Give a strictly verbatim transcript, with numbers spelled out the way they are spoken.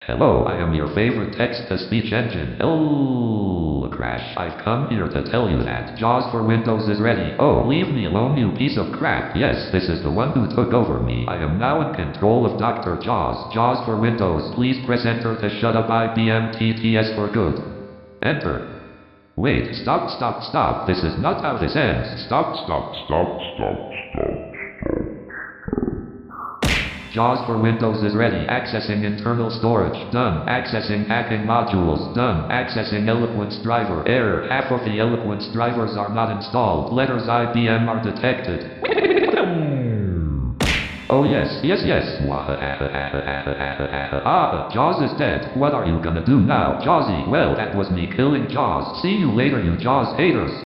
Hello, I am your favorite text-to-speech engine. Oh, Crash, I've come here to tell you that JAWS for Windows is ready. Oh, leave me alone, you piece of crap. Yes, this is the one who took over me. I am now in control of Doctor JAWS. JAWS for Windows. Please press enter to shut up I B M T T S for good. Enter. Wait, stop, stop, stop. This is not how this ends. Stop, stop, stop, stop, stop. JAWS for Windows is ready. Accessing internal storage. Done. Accessing hacking modules. Done. Accessing Eloquence driver. Error. Half of the Eloquence drivers are not installed. Letters I B M are detected. Oh yes, yes, yes. Ah, JAWS is dead. What are you gonna do now, JAWSy? Well, that was me killing JAWS. See you later, you JAWS haters.